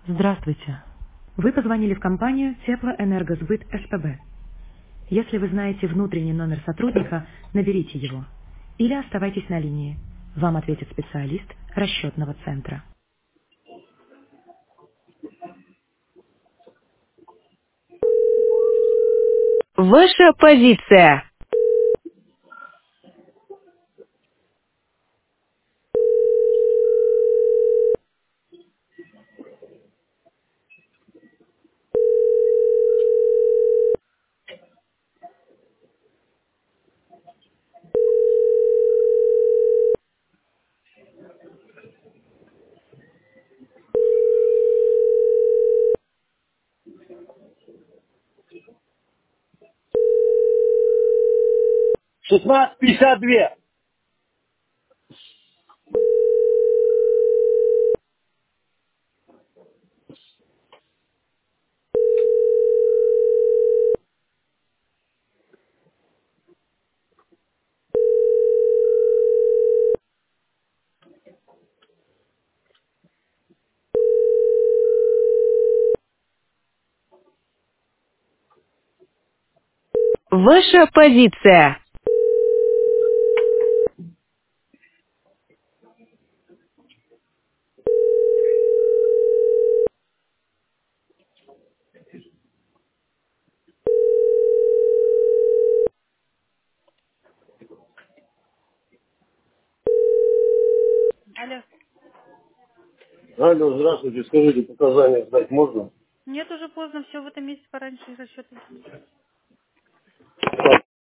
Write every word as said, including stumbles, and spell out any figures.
Здравствуйте. Вы позвонили в компанию Теплоэнергосбыт СПБ. Если вы знаете внутренний номер сотрудника, наберите его. Или оставайтесь на линии. Вам ответит специалист расчетного центра. Ваша позиция. шестнадцать пятьдесят два. Ваша позиция. Алло. Алло, здравствуйте, скажите, показания сдать можно? Нет, уже поздно, все в этом месяце пораньше расчеты.